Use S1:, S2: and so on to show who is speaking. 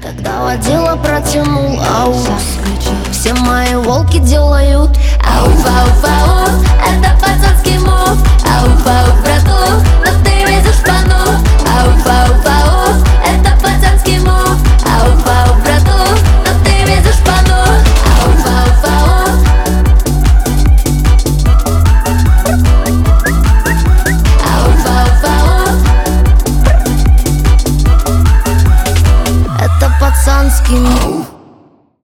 S1: Когда водила протянул аус, все мои волки делают ауф, ауф, ауф. Это пацанский мув. Ауф, ауф, братух, но ты везешь пану. Ауф, ауф, ауф. Это пацанский мув. Ауф, ауф, братух, но ты везешь пану. Ауф, ауф, ауф. Ауф, ауф, ауф. Это пацанский мув.